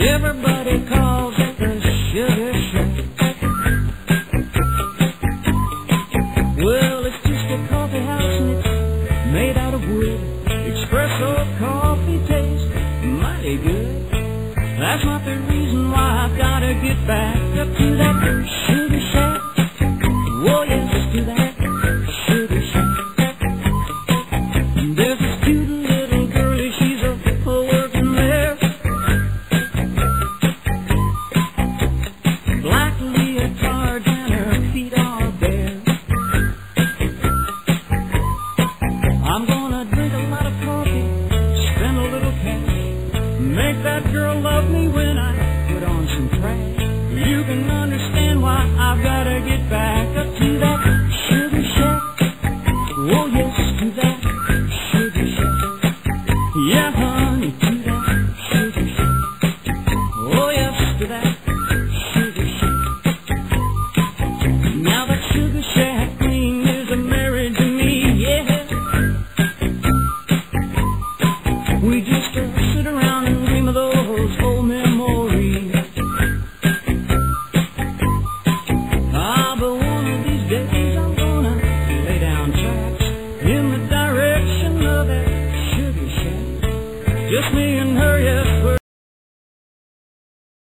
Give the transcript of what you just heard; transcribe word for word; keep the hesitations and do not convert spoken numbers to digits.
Everybody calls it the Sugar Shack. Well, it's just a coffee house and it's made out of wood. Espresso coffee tastes mighty good. That's not the reason why I've gotta get back up to that Sugar Shack. Oh yes, to that Sugar Shack. There's this cute little girlie, she's a working there. Black leotards and her feet are bare. I'm gonna drink a lot of coffee, spend a little cash, make that girl love me when I put on some trash. You can understand why I've gotta get back up to that